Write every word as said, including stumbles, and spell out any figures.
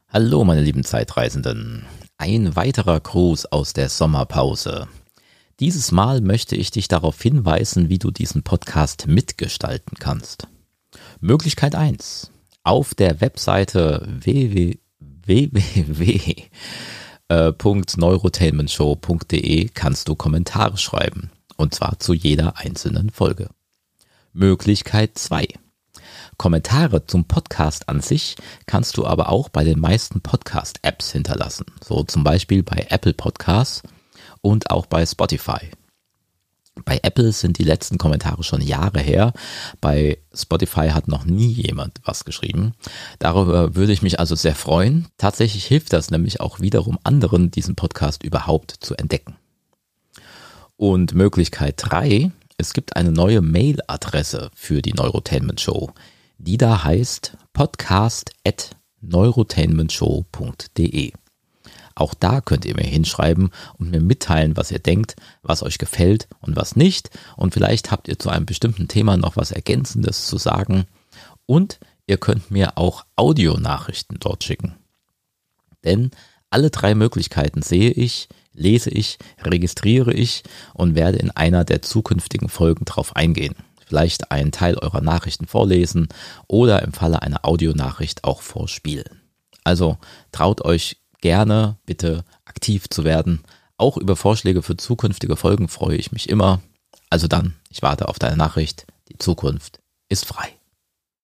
Hallo meine lieben Zeitreisenden, ein weiterer Gruß aus der Sommerpause. Dieses Mal möchte ich dich darauf hinweisen, wie du diesen Podcast mitgestalten kannst. Möglichkeit eins. Auf der Webseite w w w punkt neurotainmentshow punkt de kannst du Kommentare schreiben, und zwar zu jeder einzelnen Folge. Möglichkeit zwei. Kommentare zum Podcast an sich kannst du aber auch bei den meisten Podcast-Apps hinterlassen, so zum Beispiel bei Apple Podcasts und auch bei Spotify. Bei Apple sind die letzten Kommentare schon Jahre her, bei Spotify hat noch nie jemand was geschrieben. Darüber würde ich mich also sehr freuen. Tatsächlich hilft das nämlich auch wiederum anderen, diesen Podcast überhaupt zu entdecken. Und Möglichkeit drei, es gibt eine neue Mailadresse für die Neurotainment Show, die da heißt podcast at neurotainmentshow punkt de. Auch da könnt ihr mir hinschreiben und mir mitteilen, was ihr denkt, was euch gefällt und was nicht. Und vielleicht habt ihr zu einem bestimmten Thema noch was Ergänzendes zu sagen. Und ihr könnt mir auch Audionachrichten dort schicken. Denn alle drei Möglichkeiten sehe ich, lese ich, registriere ich und werde in einer der zukünftigen Folgen drauf eingehen. Vielleicht einen Teil eurer Nachrichten vorlesen oder im Falle einer Audionachricht auch vorspielen. Also traut euch gerne, bitte aktiv zu werden. Auch über Vorschläge für zukünftige Folgen freue ich mich immer. Also dann, ich warte auf deine Nachricht. Die Zukunft ist frei.